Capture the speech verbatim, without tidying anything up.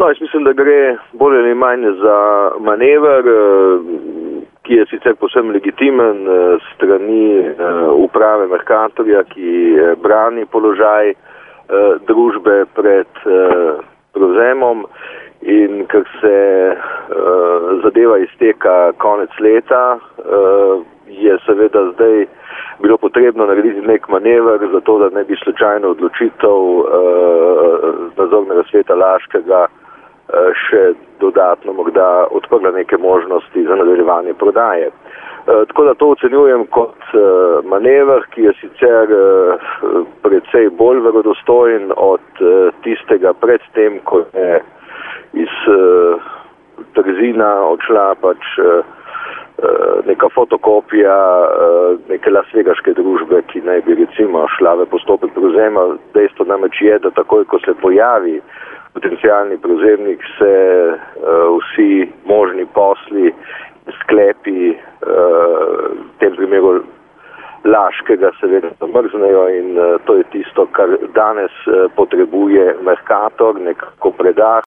No, jaz mislim, da gre bolj ali manj za manever, ki je sicer povsem legitimen strani uprave Mercatorja, ki brani položaj družbe pred prevzemom, in ker se zadeva izteka konec leta, je seveda zdaj bilo potrebno narediti nek manever, zato da ne bi slučajno odločitev nadzornega sveta Laškega še dodatno morda odprla neke možnosti za nadaljevanje prodaje. Tako da to ocenjujem kot manever, ki je sicer precej bolj verodostojen od tistega pred tem, ko je iz Trzina odšla pač neka fotokopija neke lasvegaške družbe, ki naj bi recimo šla v postopek prevzema. Dejstvo namreč je, da takoj, ko se pojavi potencialni prevzemnik, se vsi možni posli, sklepi, v tem primeru Laškega, seveda zamrznejo, in to je tisto, kar danes potrebuje Mercator, nekako predah.